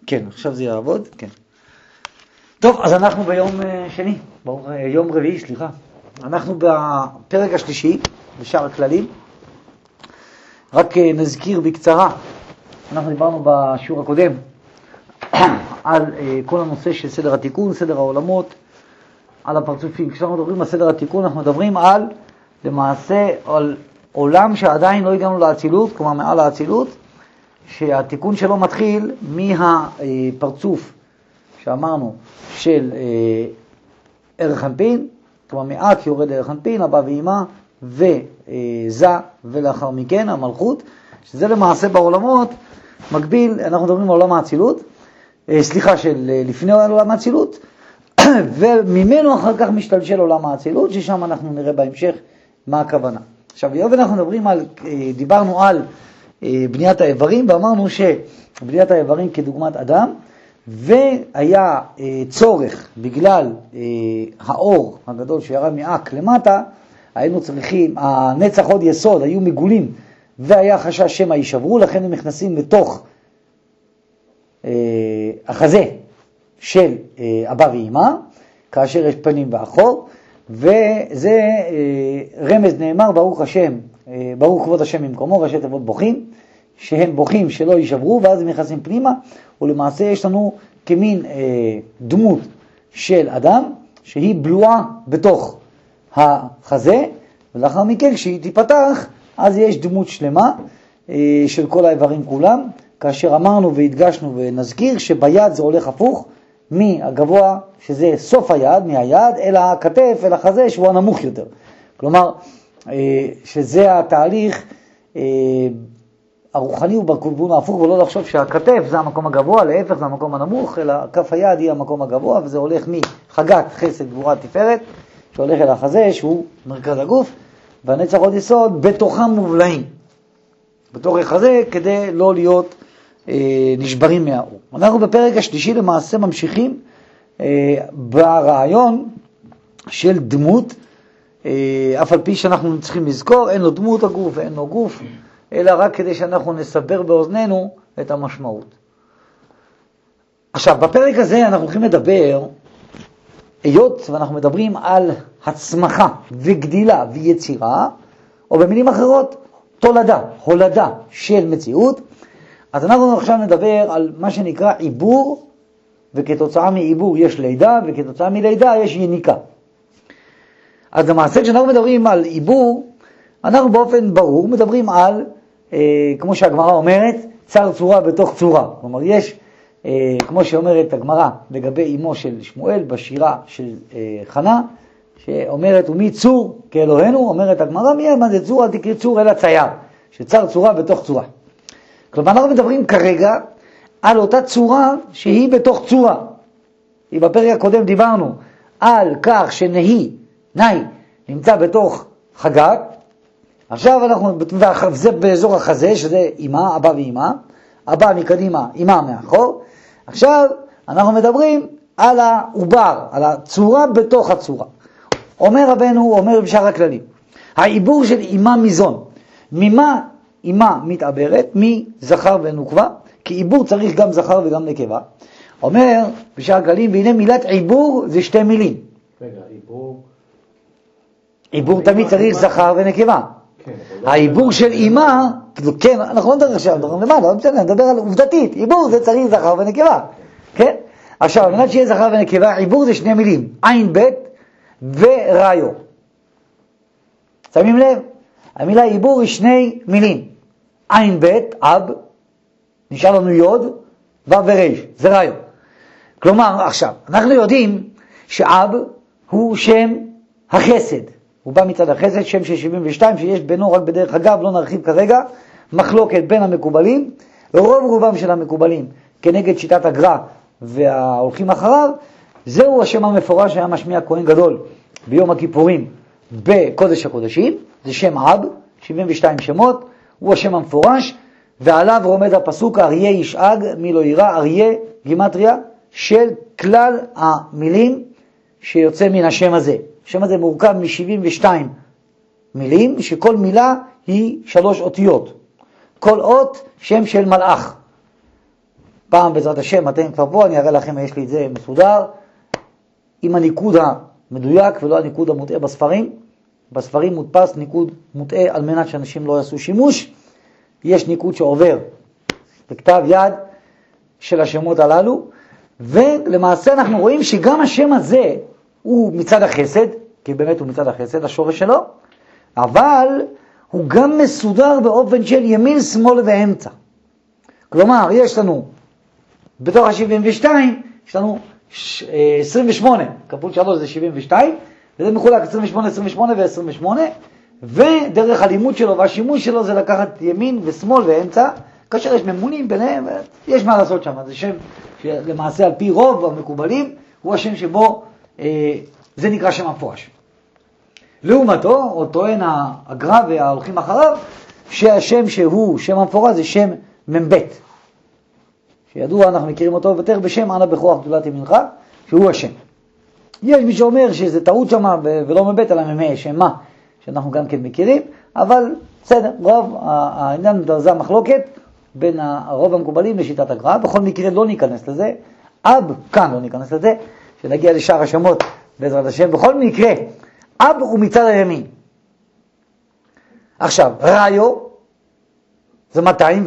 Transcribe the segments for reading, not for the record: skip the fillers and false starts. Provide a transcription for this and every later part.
כן, עכשיו זה יעבוד, כן. טוב, אז אנחנו ביום שני, יום רביעי, סליחה. אנחנו בפרק השלישי, בשאר הכללים. רק נזכיר בקצרה, אנחנו דיברנו בשיעור הקודם על כל הנושא של סדר התיקון, סדר העולמות, על הפרצופים. כשאנחנו מדברים על סדר התיקון, אנחנו מדברים על, למעשה, על עולם שעדיין לא הגענו לאצילות, כלומר מעל האצילות, שהתיקון שלו מתחיל מהפרצוף שאמרנו של ערך אנפין, כלומר מעט יורד ערך אנפין, אבא ואמא וזה, ולאחר מכן המלכות, שזה למעשה בעולמות מקביל, אנחנו מדברים על עולם האצילות, של לפני עולם האצילות, וממנו אחר כך משתלשל עולם האצילות, ששם אנחנו נראה בהמשך מה הכוונה. עכשיו, אנחנו דיברנו על בניית האיברים, ואמרנו שבניית האיברים כדוגמת אדם, והיה צורך בגלל האור הגדול שירד מאק למטה, היינו צריכים, הנצח עוד יסוד, היו מגולים, והיה חשש שמא יישברו, לכן הם נכנסים לתוך החזה של אבא ואמא, כאשר יש פנים ואחור, וזה רמז נאמר, ברוך השם, ברוך כבוד השם ממקומו, ראשי תיבות בוכים, שהם בוכים שלא יישברו, ואז הם נכנסים פנימה, ולמעשה יש לנו כמין דמות של אדם, שהיא בלועה בתוך החזה, ולאחר מכן כשהיא תיפתח, אז יש דמות שלמה של כל האיברים כולם, כאשר אמרנו והדגשנו ונזכיר שביד זה הולך הפוך, מהגבוה, שזה סוף היד, מהיד, אל הכתף, אל החזה, שהוא הנמוך יותר. כלומר, שזה התהליך הרוחני הוא בכיוון ההפוך, ולא לחשוב שהכתף זה המקום הגבוה, להפך זה המקום הנמוך, אלא כף היד היא המקום הגבוה, וזה הולך מחגת חסד גבורה תפארת, שהולך אל החזה, שהוא מרכז הגוף, והנצח עוד יסוד בתוכם מובלעים, בתוך החזה, כדי לא להיות נשברים מהאור. אנחנו בפרק השלישי למעשה ממשיכים ברעיון של דמות, אף על פי שאנחנו צריכים לזכור, אין לו דמות הגוף ואין לו גוף, אלא רק כדי שאנחנו נסבר באוזנינו את המשמעות. עכשיו, בפרק הזה אנחנו הולכים לדבר, היות ואנחנו מדברים על הצמחה וגדילה ויצירה, או במילים אחרות, הולדה של מציאות, אז אנחנו עכשיו נדבר על מה שנקרא עיבור, וכתוצאה מעיבור יש לידה, וכתוצאה מלידה יש יניקה. אז למעשה כשאנחנו מדברים על עיבור, אנחנו באופן ברור מדברים על, כמו שהגמרא אומרת, צר צורה בתוך צורה. כלומר, יש, כמו שאומרת הגמרא לגבי אמו של שמואל בשירה של חנה, שאומרת, ומי צור כאלוהינו, אומרת הגמרא, מה זה צור? אל תקריא צור אלא צייר, שצר צורה בתוך צורה. כלומר, אנחנו מדברים כרגע על אותה צורה שהיא בתוך צורה. בפרק הקודם דיברנו על כך שנהי, נמצא בתוך חגת. עכשיו זה באזור החזה, שזה אמא, אבא ואמא. אבא מקדימה, אמא מאחור. עכשיו אנחנו מדברים על העובר, על הצורה בתוך הצורה. אומר רבנו, אומר בשאר הכללים, העיבור של אמא מזון. ממה אמא מתעברת? מזכר ונוקבה, כי עיבור צריך גם זכר וגם נקבה. אומר בשאר הכללים, והנה מילת עיבור זה שתי מילים. רגע, עיבור תמיד צריך זכר ונקבה. העיבור של אמא, כן, אנחנו לא נדבר עכשיו, נדבר על עובדתית, עיבור זה צריך זכר ונקבה. כן? עכשיו, על מנת שיהיה זכר ונקבה, עיבור זה שני מילים, עין בית וראיו. שמים לב? המילה עיבור היא שני מילים. עין בית, אב, נשאר לנו יוד, ו' וריש, זה ראיו. כלומר, עכשיו, אנחנו יודעים שאב הוא שם החסד. הוא בא מצד החסד, שם של 72, שיש בינו רק בדרך אגב, לא נרחיב כרגע, מחלוקת בין המקובלים, רובם של המקובלים, כנגד שיטת הגר"א וההולכים אחריו, זהו השם המפורש שהיה משמיע כהן גדול ביום הכיפורים בקודש הקודשים, זה שם אב, 72 שמות, הוא השם המפורש, ועליו רומד הפסוק, אריה ישאג, מי לא ירא, אריה, גימטריה, של כלל המילים שיוצא מן השם הזה. השם הזה מורכב מ-72 מילים, שכל מילה היא 3 אותיות. כל אות שם של מלאך. פעם בעזרת השם, אתם כבר פה, אני אראה לכם, יש לי את זה מסודר, עם הניקוד המדויק ולא הניקוד המוטעה בספרים. בספרים מודפס ניקוד מוטעה על מנת שאנשים לא יעשו שימוש. יש ניקוד שעובר בכתב יד של השמות הללו, ולמעשה אנחנו רואים שגם השם הזה הוא מצד החסד, כי באמת הוא מצד החסד, השורש שלו, אבל הוא גם מסודר באופן של ימין, שמאל ואמצע. כלומר, יש לנו, בתוך ה-72, יש לנו 28, כפול 3 זה 72, וזה מחולק 28, 28 ו-28, ודרך הלימוד שלו והשימוש שלו זה לקחת ימין ושמאל ואמצע, כאשר יש ממונים ביניהם, יש מה לעשות שם. זה שם שלמעשה על פי רוב המקובלים, הוא השם שבו, זה נקרא שם המפורש. לעומתו, או טוען הגר"א וההולכים אחריו, שהשם שהוא שם המפורש זה שם ממבט. שידוע, אנחנו מכירים אותו יותר בשם אנא בכוח גדולת ימינך, שהוא השם. יש מי שאומר שזה טעות שמה ולא ממבט, אלא ממי שם מה, שאנחנו גם כן מכירים, אבל בסדר, רוב העניין זה המחלוקת בין הרוב המקובלים לשיטת הגר"א. בכל מקרה לא ניכנס לזה, כאן לא ניכנס לזה, שנגיע לשאר השמות בעזרת השם. בכל מקרה, הוא מצד הימין. עכשיו, ראיו זה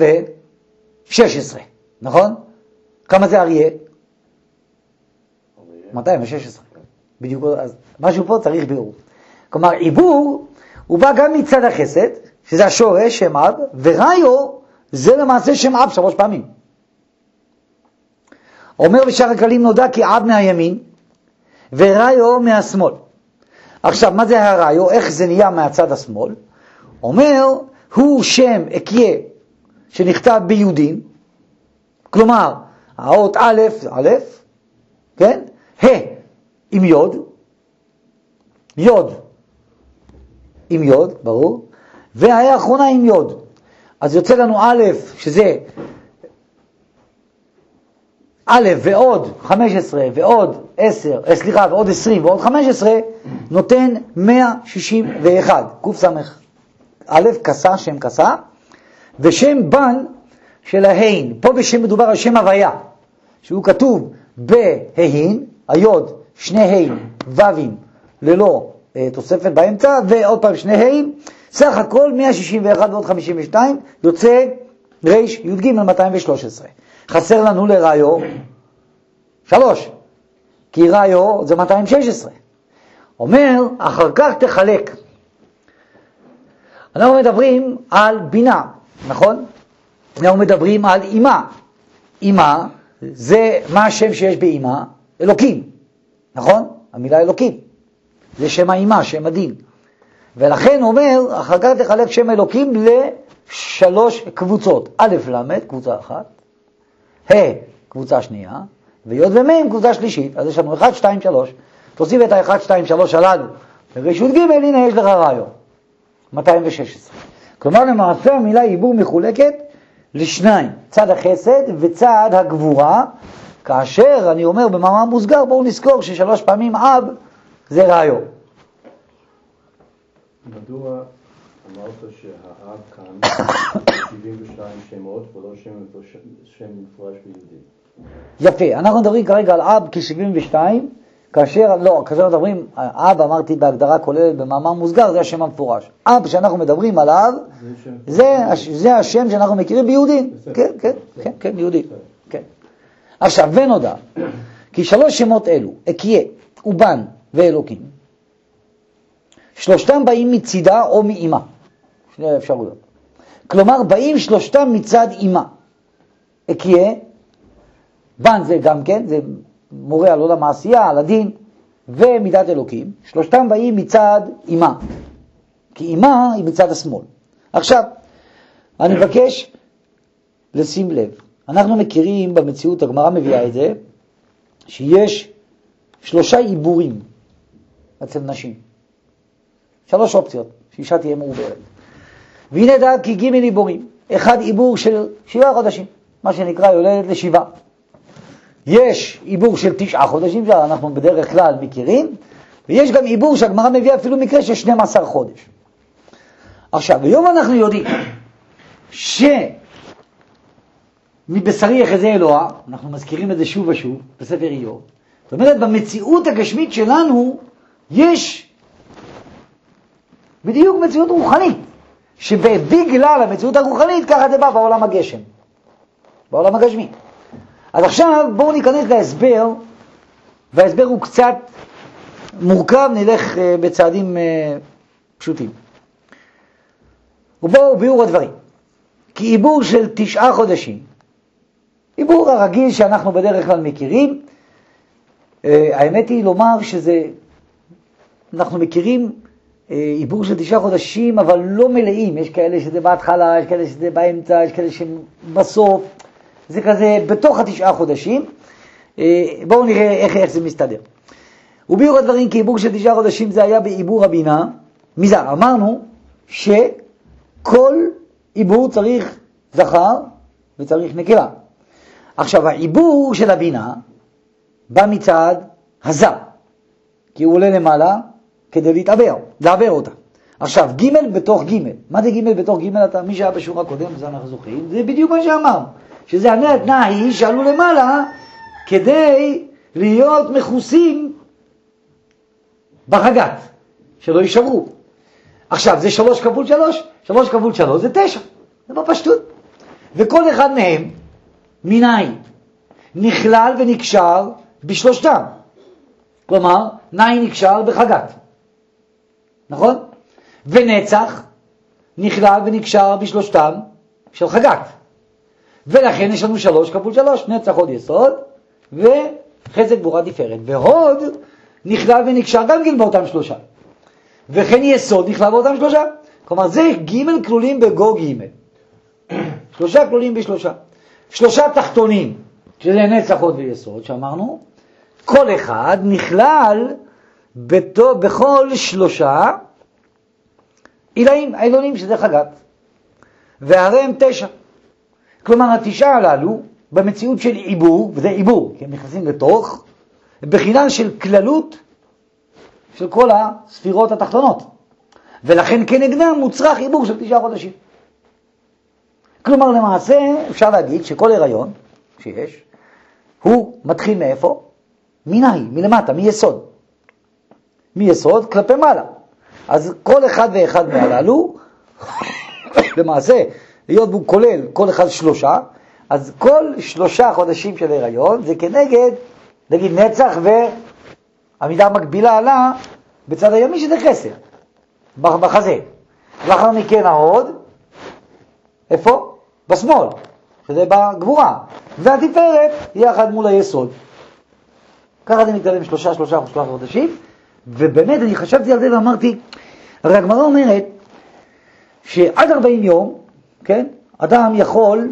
216, נכון? כמה זה אריה? 216. בדיוק, אז משהו פה צריך ביאור. כלומר, עיבור הוא בא גם מצד החסד, שזה השורש, שם אב, וראיו זה למעשה שם אב 3 פעמים. אומר בשאר הכללים נודע כי אב מהימין, וראיו מהשמאל. עכשיו, מה זה הראיו? איך זה נהיה מהצד השמאל? אומר, הוא שם אקיה שנכתב ביהודים, כלומר, האות א', כן? עם יוד, עם יוד, ברור, וההיה האחרונה עם יוד. אז יוצא לנו א', שזה א' ועוד 15 ועוד 10, ועוד 20 ועוד 15, נותן 161. קוף סמך א', כסה, שם כסה, ושם בן של ההין. פה בשם מדובר על שם הוויה, שהוא כתוב בהין, היוד, 2 וווים ללא תוספת באמצע, ועוד פעם 2 סך הכל 161 ועוד 52, יוצא ריש י"ג 213. חסר לנו לראיו 3, כי ראיו זה 216. אומר, אחר כך תחלק. אנחנו מדברים על בינה, נכון? אנחנו מדברים על אימה. אימה זה מה השם שיש באימה? אלוקים, נכון? המילה אלוקים. זה שם האימה, שם הדין. ולכן אומר, אחר כך תחלק שם אלוקים ל3 קבוצות. א' למד, קבוצה אחת, קבוצה שנייה, ויוד ומם, קבוצה שלישית. אז יש לנו 1, 2, 3. תוסיף את ה-1, 2, 3 הללו. ברשות ג', הנה יש לך ראיו. 216. כלומר, למעשה המילה עיבור מחולקת לשניים. צד החסד וצד הגבורה. כאשר אני אומר במאמר מוסגר, בואו נזכור ש3 פעמים אב זה ראיו. מדוע אמרת שהאב כאן 72 שמות ולא שם מפורש ביהודי? יפה, אנחנו מדברים כרגע על אב כ-72, כאשר מדברים, אב אמרתי בהגדרה כוללת במאמר מוסגר, זה השם המפורש. אב שאנחנו מדברים עליו, זה השם שאנחנו מכירים ביהודים. כן, יהודי. עכשיו, ונודע, כי 3 שמות אלו, אקיה, ובן ואלוקים, 3 באים מצידה או מאימה. 2 אפשרויות. כלומר, באים 3 מצד אימה. אקיה, בן זה גם כן, זה מורה על עולם העשייה, על הדין, ומידת אלוקים. 3 באים מצד אימה. כי אימה היא מצד השמאל. עכשיו, אני מבקש לשים לב. אנחנו מכירים במציאות, הגמרא מביאה את זה, שיש 3 עיבורים אצל נשים. 3 אופציות, שאישה תהיה מעוברת. והנה דע כי ג' עיבורים. 1 עיבור של 7 חודשים, מה שנקרא יולדת ל7. יש עיבור של 9 חודשים, שאנחנו בדרך כלל מכירים, ויש גם עיבור שהגמרא מביאה אפילו מקרה של 12 חודש. עכשיו, היום אנחנו יודעים מבשרי יחזה אלוה, אנחנו מזכירים את זה שוב ושוב בספר איוב. זאת אומרת, במציאות הגשמית שלנו יש בדיוק מציאות רוחנית, שבגלל המציאות הרוחנית ככה זה בא בעולם הגשם, בעולם הגשמי. אז עכשיו בואו ניכנס להסבר, וההסבר הוא קצת מורכב, נלך בצעדים פשוטים. ובואו ביאור הדברים. כי עיבור של 9 חודשים, עיבור הרגיל שאנחנו בדרך כלל מכירים, האמת היא לומר שזה, אנחנו מכירים עיבור של 9 חודשים, אבל לא מלאים. יש כאלה שזה בהתחלה, יש כאלה שזה באמצע, יש כאלה שבסוף. זה כזה בתוך 9 חודשים. בואו נראה איך זה מסתדר. וביאור הדברים כי עיבור של 9 חודשים זה היה בעיבור הבינה. מזה אמרנו שכל עיבור צריך זכר וצריך נקבה. עכשיו העיבור של הבינה בא מצד הזר, כי הוא עולה למעלה כדי לעבר אותה. עכשיו, ג' בתוך ג'. מה זה ג' בתוך ג'? מי שהיה בשיעור הקודם, זה אנחנו זוכרים, זה בדיוק מה שאמר. שזה התנאי שעלו למעלה כדי להיות מכוסים בחגת, שלא יישברו. עכשיו, זה 3 כפול 3, 3 כפול 3 זה 9. זה בפשטות. וכל אחד מהם, מנאי, נכלל ונקשר בשלושתם. כלומר, נאי נקשר בחגת. נכון? ונצח נכלל ונקשר בשלושתם של חגת. ולכן יש לנו 3 כפול 3, נצח הוד יסוד, וחסד גבורה תפארת. והוד נכלל ונקשר גם כן באותם 3. וכן יסוד נכלל באותם 3. כלומר, זה ג' כלולים בגו ג'. 3 כלולים ב3. 3 תחתונים, שזה נצח הוד ויסוד, שאמרנו, כל אחד נכלל בכל 3 עילאים, העילונים שזה חגת. והרי הם 9. כלומר, 9 הללו, במציאות של עיבור, וזה עיבור, כי הם נכנסים לתוך, בחינה של כללות של כל הספירות התחתונות. ולכן כנגדם מוצרח עיבור של 9 חודשים. כלומר, למעשה, אפשר להגיד שכל הריון שיש, הוא מתחיל מאיפה? מנאי, מלמטה, מיסוד. מיסוד כלפי מעלה. אז כל אחד ואחד מהללו, למעשה, היות הוא כולל כל אחד 3, אז כל 3 חודשים של הריון זה כנגד, נגיד נצח והמידה המקבילה עלה בצד הימי שזה חסר, בחזה. לאחר מכן ההוד, איפה? בשמאל, שזה בגבורה. והתפארת יחד מול היסוד. ככה זה מתקדם 3 חודשים, ובאמת אני חשבתי על זה ואמרתי, הרי הגמרא אומרת שעד 40 יום, כן, אדם יכול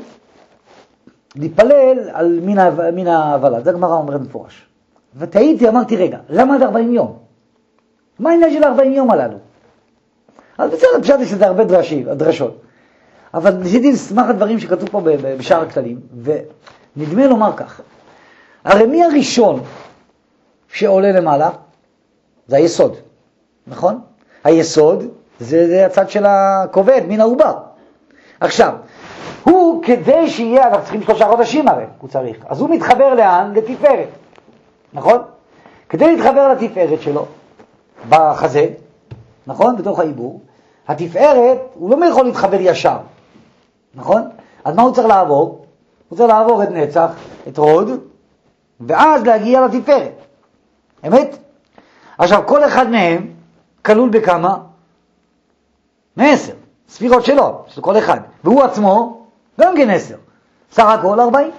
להתפלל על מין ההבלה. זה הגמרא אומרת מפורש. ותהיתי, אמרתי, רגע, למה עד 40 יום? מה העניין של 40 יום הללו? אז בסדר, פשוט יש לזה הרבה דרשות. אבל ניסיתי לסמך הדברים שכתוב פה בשאר הכללים, ונדמה לומר כך. הרי מי הראשון שעולה למעלה? זה היסוד, נכון? היסוד זה הצד של הכובד, מן העובר. עכשיו, הוא כדי שיהיה, אנחנו צריכים 3 חודשים הרי, הוא צריך. אז הוא מתחבר לאן? לתפארת, נכון? כדי להתחבר לתפארת שלו, בחזה, נכון? בתוך העיבור, התפארת, הוא לא יכול להתחבר ישר, נכון? אז מה הוא צריך לעבור? הוא צריך לעבור את נצח, את הוד, ואז להגיע לתפארת. אמת? עכשיו, כל אחד מהם כלול בכמה? 10 ספירות שלו, של כל אחד. והוא עצמו גם כן 10. סך הכל 40.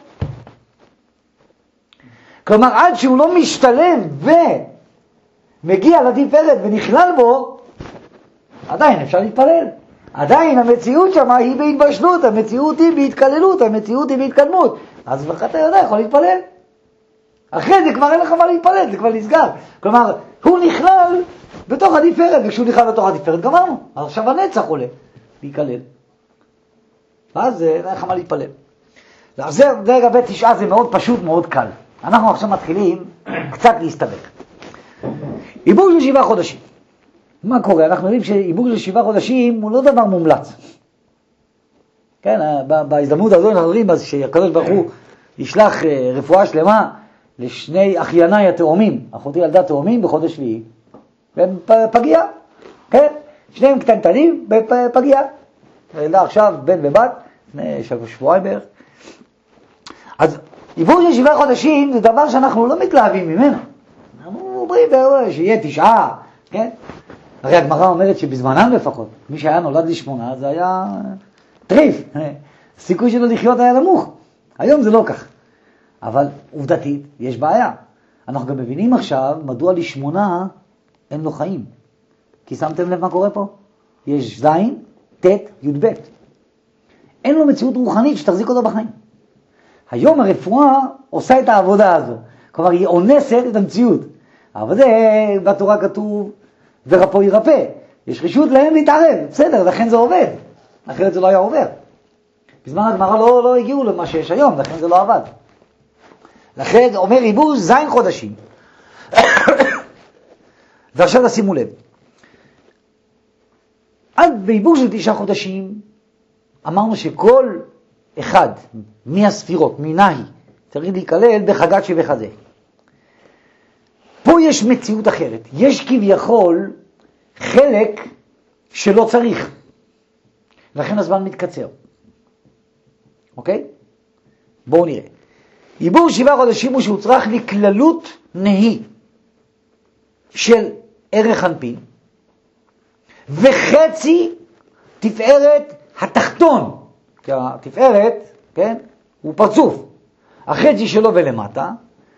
כלומר, עד שהוא לא משתלם ומגיע לתפארת ונכלל בו, עדיין אפשר להתפלל. עדיין המציאות שם היא בהתבשלות, המציאות היא בהתקללות, המציאות היא בהתקדמות. אז אתה יודע, יכול להתפלל. אחרי זה כבר אין לך מה להתפלל, זה כבר נסגר. כלומר, הוא נכלל בתוך התפארת, וכשהוא נכלל בתוך התפארת גמרנו. עכשיו הנצח עולה להיכלל. אז אין לך מה להתפלל. זה לגבי 9, זה מאוד פשוט, מאוד קל. אנחנו עכשיו מתחילים קצת להסתבך. עיבור של 7 חודשים. מה קורה? אנחנו יודעים שעיבור של 7 חודשים הוא לא דבר מומלץ. כן, בהזדמנות הזו אנחנו אומרים שהקדוש ברוך הוא ישלח רפואה שלמה לשני אחייניי התאומים, אחותי ילדה תאומים בחודש שביעי, והם פגיעה, כן, שניהם קטנטנים בפגיעה, ילדה עכשיו בן ובת, לפני שבועיים בערך. אז עיבור של 7 חודשים זה דבר שאנחנו לא מתלהבים ממנו, אנחנו אומרים שיהיה 9, כן? הרי הגמרא אומרת שבזמנם לפחות, מי שהיה נולד ל8 זה היה טריף, הסיכוי שלו לחיות היה נמוך. היום זה לא כך. אבל עובדתית יש בעיה. אנחנו גם מבינים עכשיו מדוע ל8 אין לו חיים. כי שמתם לב מה קורה פה? יש ז', ט', י' ב'. אין לו מציאות רוחנית שתחזיק אותו בחיים. היום הרפואה עושה את העבודה הזו. כלומר היא אונסת את המציאות. אבל זה בתורה כתוב ורפו ירפא. יש רשות להם להתערב. בסדר, לכן זה עובד. אחרת זה לא היה עובר. בזמן הגמרא לא הגיעו למה שיש היום, לכן זה לא עבד. לכן אומר עיבור 9 חודשים. ועכשיו תשימו לב. עד בעיבור של 9 חודשים, אמרנו שכל אחד מהספירות, מנהי, צריך להיכלל בחגת שבחזה. פה יש מציאות אחרת. יש כביכול חלק שלא צריך. לכן הזמן מתקצר. אוקיי? בואו נראה. עיבור 7 חודשים הוא שהוא צריך לכללות נהי של ערך אנפין, וחצי תפארת התחתון. כי התפארת, כן, הוא פרצוף. החצי שלו ולמטה,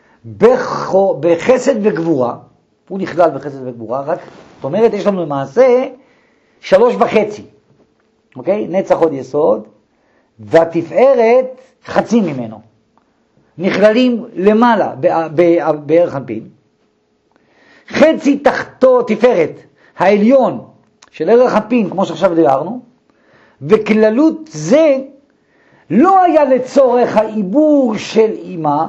בחסד וגבורה, הוא נכלל בחסד וגבורה, רק, זאת אומרת, יש לנו למעשה 3.5. אוקיי? נצח עוד יסוד, והתפארת חצי ממנו. נכללים למעלה בערך אנפין. חצי תחתו תפארת, העליון של ערך אנפין, כמו שעכשיו דיברנו, וכללות זה לא היה לצורך העיבור של אמא,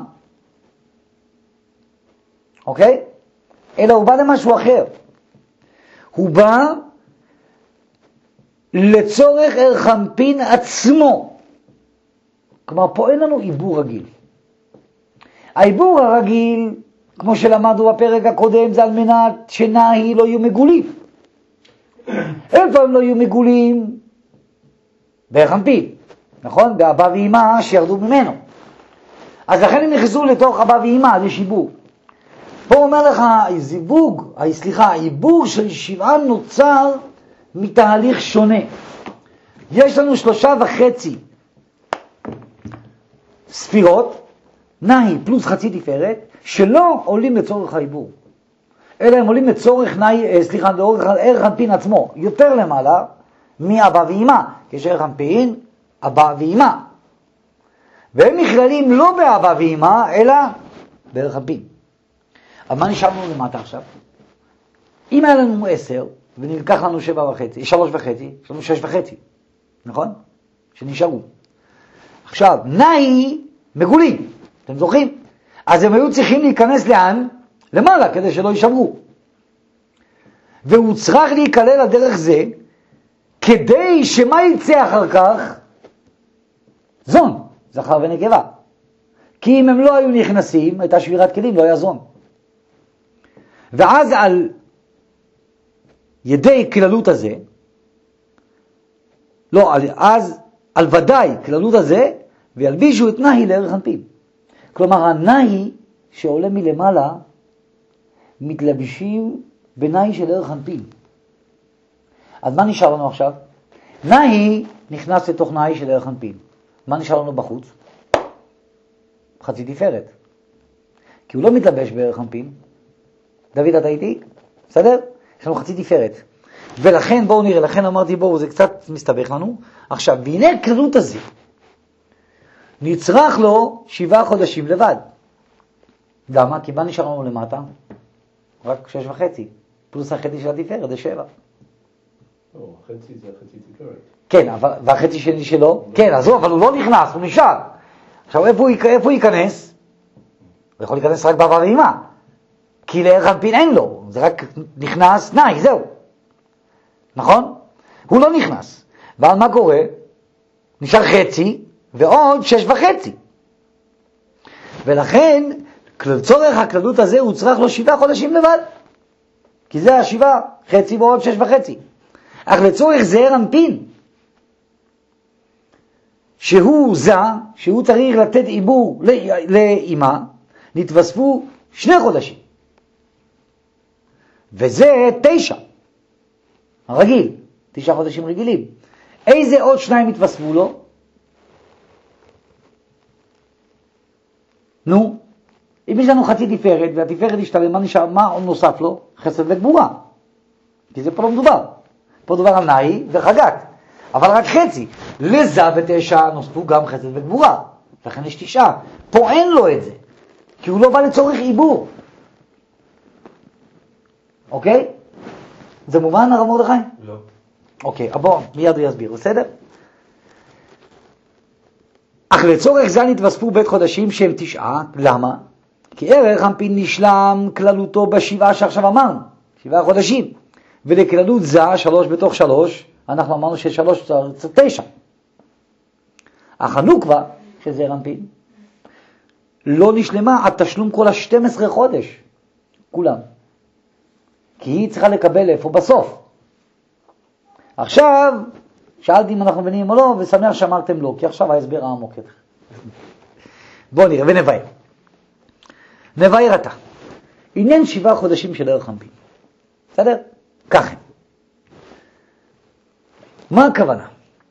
אוקיי? אלא הוא בא למשהו אחר. הוא בא לצורך ערך אנפין עצמו. כלומר, פה אין לנו עיבור רגיל. העיבור הרגיל, כמו שלמדנו בפרק הקודם, זה על מנת שנהי לא יהיו מגולים. איפה הם לא יהיו מגולים? בערך אנפין, נכון? באבא ואמא שירדו ממנו. אז לכן הם נכנסו לתוך אבא ואמא, זה שיבור. פה הוא אומר לך, העיבור של 7 נוצר מתהליך שונה. יש לנו 3.5 ספירות, נהי פלוס חצי תפארת, שלא עולים לצורך העיבור. אלא הם עולים לצורך לאורך ערך אנפין עצמו, יותר למעלה מאבא ואמא. יש ערך אנפין, אבא ואמא. והם נכללים לא באבא ואמא, אלא בערך אנפין. אז מה נשאר לנו למטה עכשיו? אם היה לנו 10, ונלקח לנו 3.5, יש לנו 6.5, נכון? שנשארו. עכשיו, נהי מגולים, אתם זוכרים? אז הם היו צריכים להיכנס לאן? למעלה, כדי שלא יישמרו. והוא צריך להיכלל על דרך זה, כדי שמה יצא אחר כך? זון, זכר ונקבה. כי אם הם לא היו נכנסים, הייתה שבירת כלים, לא היה זון. ואז על ידי כללות הזה, אז על ודאי כללות הזה, וילבישו את נהי לערך אנפין. כלומר, הנהי שעולה מלמעלה, מתלבשים בנהי של ערך אנפין. אז מה נשאר לנו עכשיו? נהי נכנס לתוך נהי של ערך אנפין. מה נשאר לנו בחוץ? חצי תפארת. כי הוא לא מתלבש בערך אנפין. דוד, אתה איתי? בסדר? יש לנו חצי תפארת. ולכן, בואו נראה, לכן אמרתי, בואו, זה קצת מסתבך לנו. עכשיו, והנה הכללות הזה, נצרך לו 7 חודשים לבד. למה? כי מה נשאר לנו למטה? רק 6.5. פלוס החצי של התפארת, זה 7. לא, חצי זה חצי תפארת. כן, והחצי שלי שלו? כן, אז אבל הוא לא נכנס, הוא נשאר. עכשיו, איפה הוא ייכנס? הוא יכול להיכנס רק באבא ואמא. כי לערך אנפין אין לו, זה רק נכנס נהי, זהו. נכון? הוא לא נכנס. אבל מה קורה? נשאר חצי, ועוד 6.5. ולכן, לצורך הכללות הזה הוא צריך לו 7 חודשים לבד. כי זה 7, חצי ועוד 6.5. אך לצורך זעיר אנפין, שהוא זה, שהוא צריך לתת עיבור לאמא, נתווספו 2 חודשים. וזה 9. הרגיל, 9 חודשים רגילים. איזה עוד 2 התווספו לו? נו, אם יש לנו חצי תפארת, והתפארת השתלם, מה עוד נוסף לו? חסד וגבורה. כי זה פה לא מדובר. פה מדובר על נאי וחגת. אבל רק חצי. לזה ו9 נוספו גם חסד וגבורה. לכן יש 9. פה אין לו את זה. כי הוא לא בא לצורך עיבור. אוקיי? זה מובן הרב מרדכי? לא. אוקיי, בוא, מיד הוא יסביר, בסדר? אך לצורך זה נתווספו בית חודשים שהם 9. למה? כי ערך אנפין נשלם כללותו ב7 שעכשיו אמרנו. 7 חודשים. ולכללות זה 3 בתוך 3, אנחנו אמרנו ש3 זה 9. אך הנוקבה, שזה אנפין, לא נשלמה עד תשלום כל 12 חודש. כולם. כי היא צריכה לקבל איפה בסוף. עכשיו, שאלתי אם אנחנו מבינים או לא, ושמח שאמרתם לא, כי עכשיו ההסבר העמוק יותר. בואו נראה ונבהר. נבהר אתה. עניין 7 חודשים של ערך אנפין. בסדר? ככה. מה הכוונה?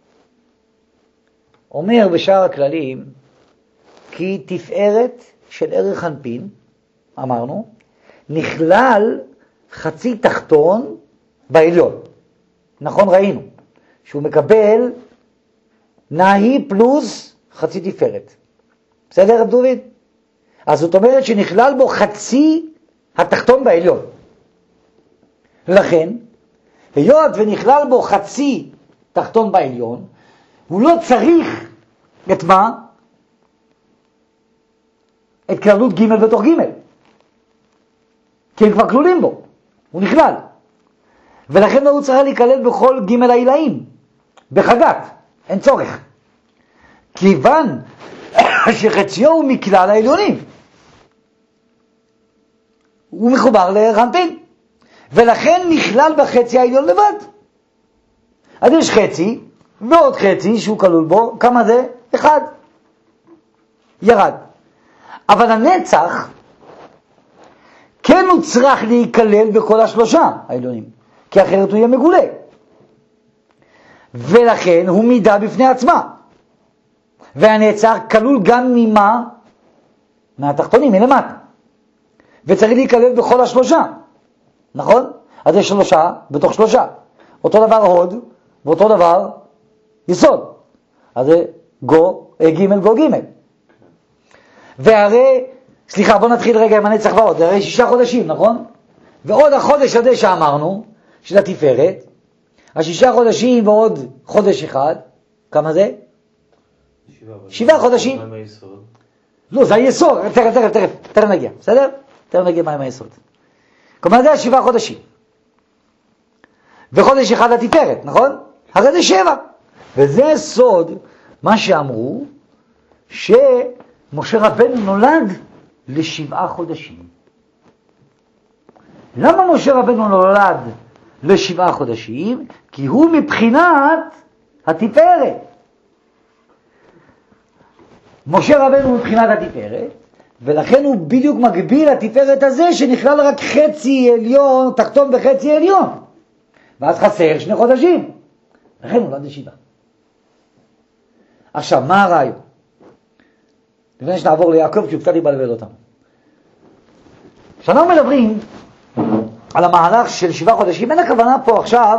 אומר בשאר הכללים, כי תפארת של ערך אנפין, אמרנו, נכלל חצי תחתון בעליון. נכון, ראינו, שהוא מקבל נאי פלוס חצי תפארת. בסדר, רב דוד? אז זאת אומרת שנכלל בו חצי התחתון בעליון. לכן, היות ונכלל בו חצי תחתון בעליון, הוא לא צריך את מה? את כללות ג' בתוך ג'. כי הם כבר כלולים בו. הוא נכלל. ולכן הוא צריך להיכלל בכל ג' העילאים. בחגת. אין צורך. כיוון שחציו הוא מכלל העליונים. הוא מחובר לערך אנפין. ולכן נכלל בחצי העליון לבד. אז יש חצי, ועוד חצי שהוא כלול בו, כמה זה? 1. ירד. אבל הנצח, כן הוא צריך להיכלל בכל 3 העליונים, כי אחרת הוא יהיה מגולה. ולכן הוא מידה בפני עצמה. והנצח כלול גם ממה? מהתחתונים, מלמטה. וצריך להיכלל בכל 3. נכון? אז יש 3 בתוך 3. אותו דבר הוד, ואותו דבר יסוד. אז זה ג' ג'. והרי, סליחה, בוא נתחיל רגע עם הנצח ועוד. זה הרי 6 חודשים, נכון? ועוד החודש הזה שאמרנו, של התפארת, 6 חודשים ועוד חודש אחד, כמה זה? 7 חודשים. מה עם היסוד? לא, זה היסוד. תכף נגיע, בסדר? תכף נגיע מה עם היסוד. כלומר זה 7 חודשים. וחודש אחד התפארת, נכון? הרי זה 7. וזה סוד מה שאמרו, שמשה רבנו נולד ל7 חודשים. למה משה רבנו נולד ל7 חודשים? כי הוא מבחינת התפארת. משה רבנו מבחינת התפארת, ולכן הוא בדיוק מגביל התפארת הזה שנכלל רק חצי עליון, תחתון בחצי עליון. ואז חסר 2 חודשים. לכן הוא נולד ל7. עכשיו, מה הרעיון? לפני שנעבור ליעקב, כי הוא קצת יבלבל אותנו. כשאנחנו מדברים על המהלך של 7 חודשים, אין הכוונה פה עכשיו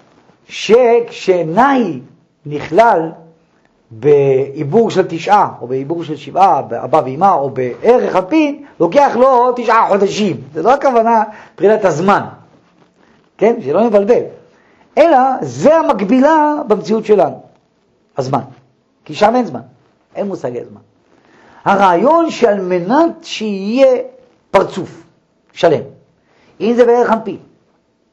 שכשנאי נכלל בעיבור של 9, או בעיבור של 7, באבא ואמא, או בערך אנפין, לוקח לו 9 חודשים. זה לא הכוונה מבחינת הזמן. כן? שלא נבלבל. אלא זה המקבילה במציאות שלנו. הזמן. כי שם אין זמן. אין מושגי זמן. הרעיון שעל מנת שיהיה פרצוף שלם, אם זה בערך אנפין,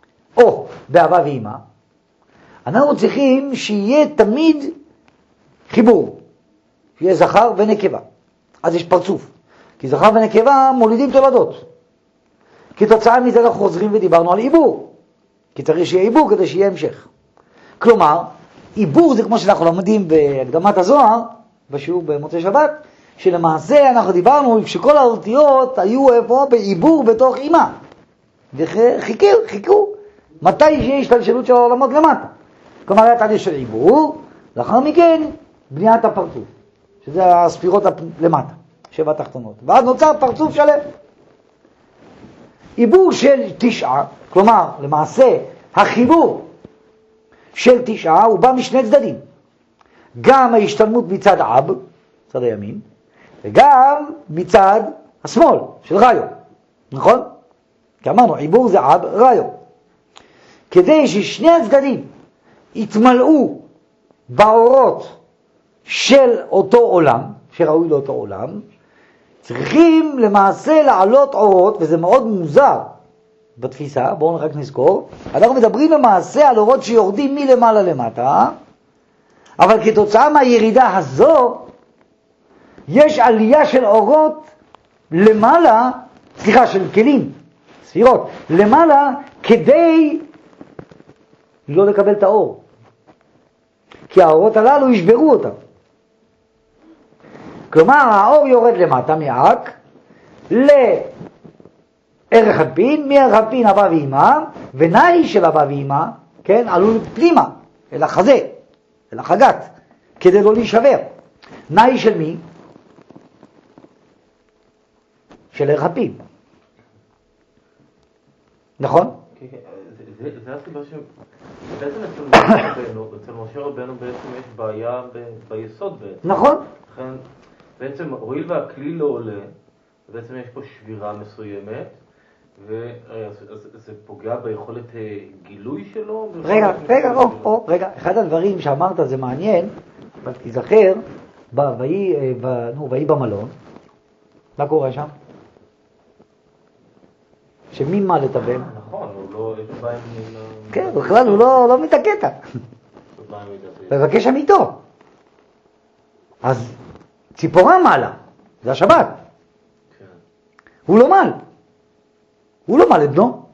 או באבא ואמא, אנחנו צריכים שיהיה תמיד חיבור, שיהיה זכר ונקבה. אז יש פרצוף. כי זכר ונקבה מולידים תולדות. כתוצאה מזה אנחנו חוזרים ודיברנו על עיבור. כי צריך שיהיה עיבור כדי שיהיה המשך. כלומר, עיבור זה כמו שאנחנו לומדים בהקדמת הזוהר, בשיעור במוצאי שבת, שלמעשה אנחנו דיברנו שכל האותיות היו איפה בעיבור בתוך אימא. וחיכו. מתי שיש השתלשלות של העולמות למטה. כלומר, היה תהליך של עיבור, לאחר מכן בניית הפרצוף, שזה הספירות למטה, 7 תחתונות. ואז נוצר פרצוף שלם. עיבור של 9, כלומר, למעשה, החיבור של 9 הוא בא משני צדדים. גם ההשתלמות מצד אב, צד הימין, וגם מצד השמאל, של ראיו. נכון? כי אמרנו, עיבור זה אב, ראיו. כדי ששני הצדדים יתמלאו באורות של אותו עולם, שראוי לאותו עולם, צריכים למעשה לעלות אורות, וזה מאוד מוזר בתפיסה, בואו רק נזכור, אנחנו מדברים למעשה על אורות שיורדים מלמעלה למטה, אבל כתוצאה מהירידה הזו, יש עלייה של אורות למעלה, של כלים, ספירות, למעלה כדי לא לקבל את האור. כי האורות הללו ישברו אותם. כלומר, האור יורד למטה מאק לערך אנפין, מערך אנפין אבא ואמא, ונאי של אבא ואמא, כן, עלו פנימה, אל החזה, אל החגת, כדי לא להישבר. נאי של מי? של ערך אנפין. נכון? זה הסיבה שבעצם אצל משה רבנו בעצם יש בעיה ביסוד בעצם. נכון. לכן בעצם הואיל והכלי לא עולה, בעצם יש פה שבירה מסוימת, וזה פוגע ביכולת גילוי שלו. רגע, אחד הדברים שאמרת זה מעניין, אבל תזכר, ויהי במלון, מה קורה שם? שמי מעל את הבן? נכון, הוא לא, יש בהם... כן, בכלל הוא לא מתקטע. מבקש שם איתו. אז ציפורה מעלה, זה השבת. הוא לא מעל. הוא לא מעל את בנו.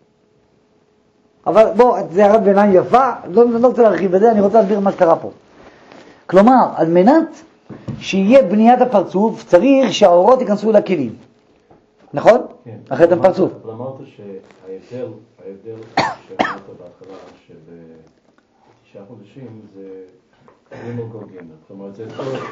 אבל בוא, זה הערת ביניים יפה, לא רוצה להרחיב בזה, אני רוצה להסביר מה שקרה פה. כלומר, על מנת שיהיה בניית הפרצוף, צריך שהאורות ייכנסו לכלים. נכון? כן. אחרת הם פרצוף. אבל אמרת שההבדל שאמרת בהתחלה שב9 חודשים זה גימל גו גימל. כלומר, זה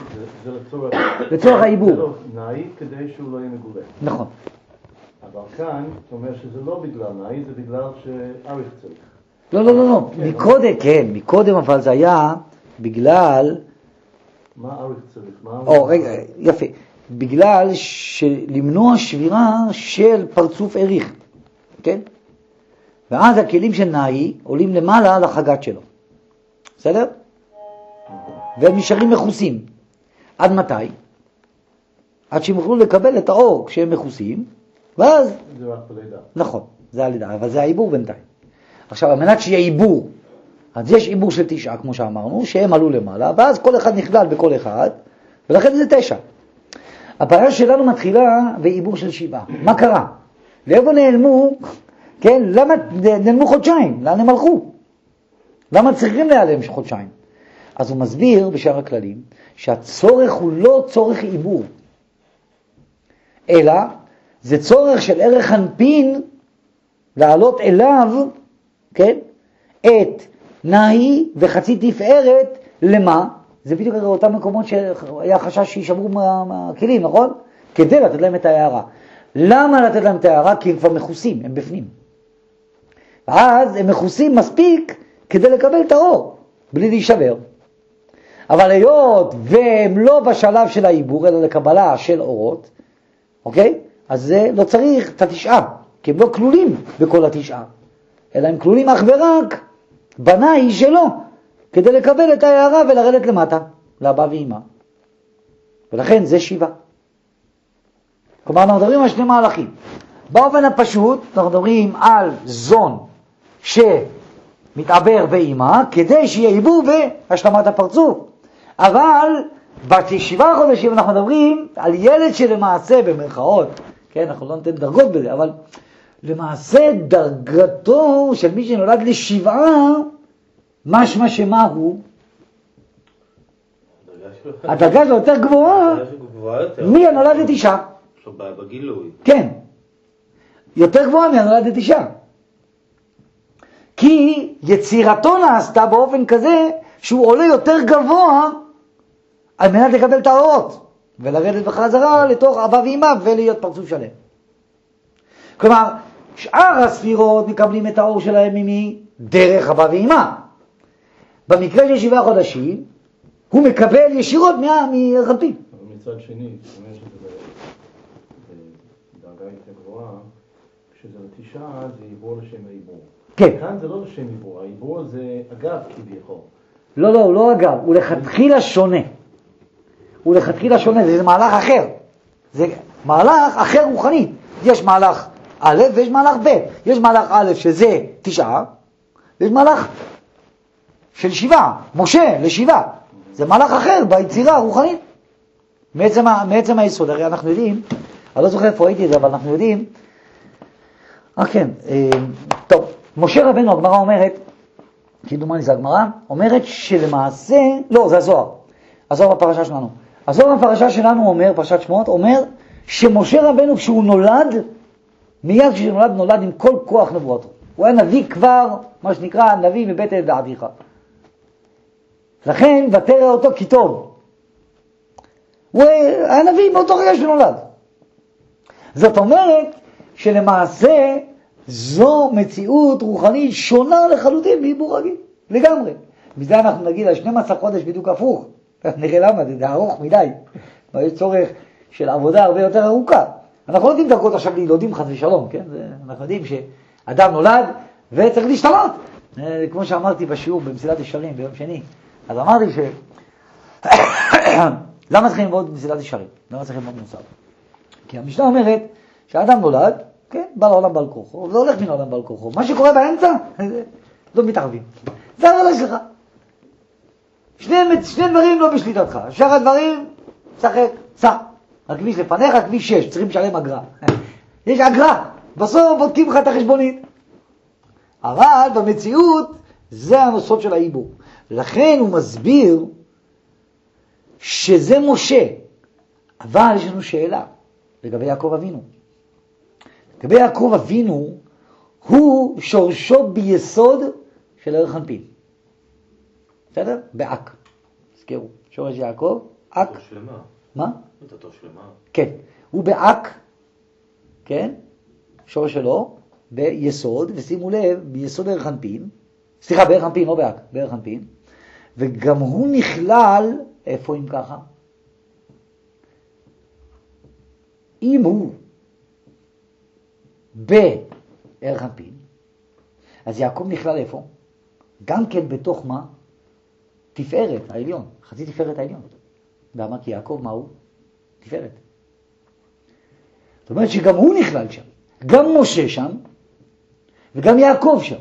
לצורך העיבור. זה נאי כדי שהוא לא יהיה מגולה. נכון. אבל כאן, אתה אומר שזה לא בגלל נאי, זה בגלל שאריך צריך. לא. מקודם אבל זה היה בגלל... מה אריך צריך? רגע, יפה. בגלל שלמנוע שבירה של פרצוף עריך, כן? ואז הכלים של נאי עולים למעלה לחגת שלו. בסדר? והם נשארים מחוסים. עד מתי? עד שהם יוכלו לקבל את האור כשהם מחוסים, ואז... זה רק בלידה. נכון, זה הלידה, אבל זה העיבור בינתיים. עכשיו, על מנת שיהיה עיבור, אז יש עיבור של 9, כמו שאמרנו, שהם עלו למעלה, ואז כל אחד נכלל בכל אחד, ולכן זה 9. הפרשה שלנו מתחילה בעיבור של 7. מה קרה? לאיפה נעלמו? כן, למה נעלמו חודשיים? לאן הם הלכו? למה צריכים להיעלם חודשיים? אז הוא מסביר בשאר הכללים שהצורך הוא לא צורך עיבור, אלא זה צורך של ערך אנפין לעלות אליו, כן? את נאי וחצי תפארת למה? זה בדיוק אותם מקומות שהיה חשש שישברו מהכלים, נכון? כדי לתת להם את ההערה. למה לתת להם את ההערה? כי הם כבר מחוסים, הם בפנים. ואז הם מחוסים מספיק כדי לקבל את האור, בלי להישבר. אבל היות והם לא בשלב של העיבור, אלא לקבלה של אורות, אוקיי? אז זה לא צריך את 9, כי הם לא כלולים בכל 9, אלא הם כלולים אך ורק בנאי שלו, כדי לקבל את ההערה ולרדת למטה, לאבא ואמא. ולכן זה 7. כלומר, אנחנו מדברים על 2 מהלכים. באופן הפשוט, אנחנו מדברים על זון שמתעבר באמא, כדי שיהיה עיבור והשלמת הפרצוף. אבל בשבעה חודשים אנחנו מדברים על ילד שלמעשה במרכאות, כן, אנחנו לא נותן דרגות בזה, אבל למעשה דרגתו של מי שנולד לשבעה, משמע שמה הוא? הדרגה שלו יותר גבוהה מי הנולד לתשעה. יש לו בעיה בגילוי. כן, יותר גבוהה מי הנולד לתשעה. כי יצירתו נעשתה באופן כזה שהוא עולה יותר גבוה על מנת לקבל את האורות ולרדת בחזרה לתוך אבא ואמא ולהיות פרצוף שלם. כלומר, שאר הספירות מקבלים את האור שלהם ממי? דרך אבא ואמא. במקרה של 7 חודשים, הוא מקבל ישירות מהרחפים. אבל מצד שני, זאת אומרת שזה בדרגה יותר גבוהה, כשזה לתשעה זה עיבור לשם העיבור. כן. כאן זה לא לשם עיבור, העיבור זה אגב כביכול. לא, הוא לא אגב, הוא לכתחילה שונה. הוא לכתחילה שונה, זה מהלך אחר. זה מהלך אחר רוחנית. יש מהלך א' ויש מהלך ב'. יש מהלך א' שזה 9, ויש מהלך של 7, משה לשבעה. זה מהלך אחר ביצירה הרוחנית. מעצם היסוד, הרי אנחנו יודעים, אני לא זוכר איפה ראיתי את זה, אבל אנחנו יודעים, כן, טוב, משה רבנו, הגמרא אומרת, כדומני זה הגמרא, אומרת שלמעשה, לא, זה הזוהר בפרשה שלנו. הזוהר בפרשה שלנו אומר, פרשת שמות, אומר שמשה רבנו כשהוא נולד, מיד כשהוא נולד עם כל כוח נבואתו. הוא היה נביא כבר, מה שנקרא, נביא מבית אל דעתיך. לכן, ותראה אותו כי טוב. הוא היה נביא באותו רגע שהוא נולד. זאת אומרת שלמעשה זו מציאות רוחנית שונה לחלוטין מעיבור רגיל, לגמרי. מזה אנחנו נגיד על 12 חודש בדיוק הפוך. נראה למה, זה ארוך מדי. יש צורך של עבודה הרבה יותר ארוכה. אנחנו לא יודעים דרכות עכשיו לילודים חס ושלום, כן? אנחנו יודעים שאדם נולד וצריך להשתנות. כמו שאמרתי בשיעור במסילת ישרים ביום שני, אז אמרתי למה צריכים ללמוד מסילת ישרים? למה צריכים ללמוד מוסר? כי המשנה אומרת שהאדם נולד, כן, בא לעולם בעל כורחו, וזה הולך מן העולם בעל כורחו. מה שקורה באמצע, לא מתערבים. זה העבודה שלך. שני דברים לא בשליטתך. שאר הדברים, שחק, סע. הכביש לפניך, כביש 6, צריכים לשלם אגרה. יש אגרה, בסוף בודקים לך את החשבונית. אבל במציאות, זה הנושאות של העיבור. לכן הוא מסביר שזה משה. אבל יש לנו שאלה לגבי יעקב אבינו. לגבי יעקב אבינו, הוא שורשו ביסוד של ערך אנפין. בסדר? באק. תזכרו, שורש יעקב, אק. תו שלמה. מה? תו שלמה. כן. הוא באק, כן? שורש שלו, ביסוד, ושימו לב, ביסוד ערך אנפין. סליחה, בערך אנפין, לא באק, בערך אנפין. וגם הוא נכלל, איפה אם ככה? אם הוא בערך אנפין, אז יעקב נכלל איפה? גם כן בתוך מה? תפארת העליון, חצי תפארת העליון. למה? כי יעקב מה הוא? תפארת. זאת אומרת שגם הוא נכלל שם. גם משה שם, וגם יעקב שם.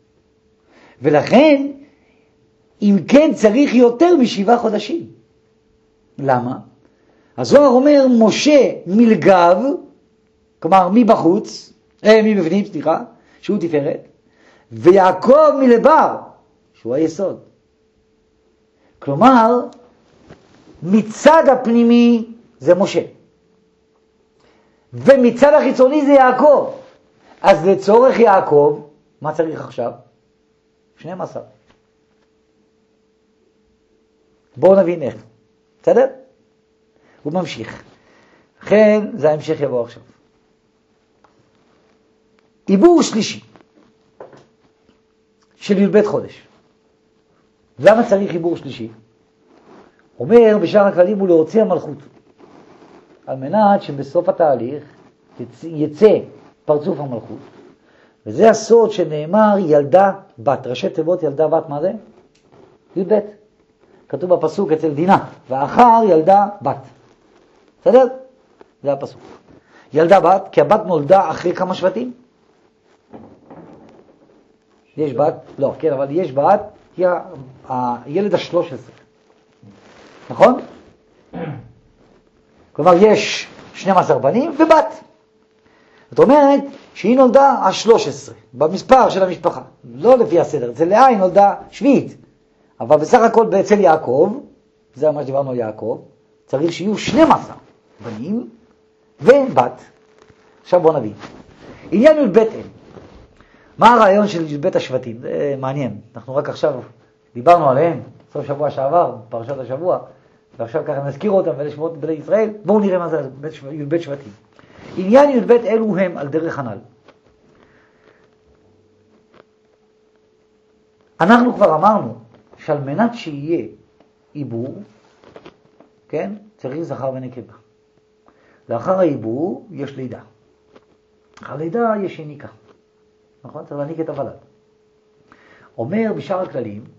ולכן, אם כן צריך יותר מ7 חודשים. למה? הזוהר אומר משה מלגב, כלומר מבחוץ, מבפנים, סליחה, שהוא תפארת, ויעקב מלבר, שהוא היסוד. כלומר, מצד הפנימי זה משה, ומצד החיצוני זה יעקב. אז לצורך יעקב, מה צריך עכשיו? 12. בואו נבין איך. בסדר? הוא ממשיך. לכן זה ההמשך יבוא עכשיו. עיבור שלישי של י"ב חודש. למה צריך עיבור שלישי? אומר בשאר הכללים הוא להוציא המלכות, על מנת שבסוף התהליך יצא פרצוף המלכות. וזה הסוד שנאמר ילדה בת. ראשי תיבות ילדה בת, מה זה? י"ב. כתוב בפסוק אצל דינה, ואחר ילדה בת. בסדר? זה הפסוק. ילדה בת, כי הבת נולדה אחרי כמה שבטים? יש בת? לא, כן, אבל יש בת, היא הילד ה-13. נכון? כלומר, יש 12 בנים ובת. זאת אומרת שהיא נולדה ה-13, במספר של המשפחה. לא לפי הסדר, אצל לאה היא נולדה שביעית. אבל בסך הכל אצל יעקב, זה מה שדיברנו על יעקב, צריך שיהיו 12 בנים ובת. עכשיו בואו נבין. עניין י"ב אין. מה הרעיון של י"ב השבטים? זה מעניין. אנחנו רק עכשיו דיברנו עליהם, סוף שבוע שעבר, פרשת השבוע, ועכשיו ככה נזכיר אותם ולשמות בני ישראל. בואו נראה מה זה י"ב שבטים. עניין י"ב אלו הם על דרך הנ"ל. אנחנו כבר אמרנו שעל מנת שיהיה עיבור, כן, צריך זכר ונקבה. לאחר העיבור יש לידה. אחר לידה יש יניקה. נכון? צריך להניק את הוולד. אומר בשאר הכללים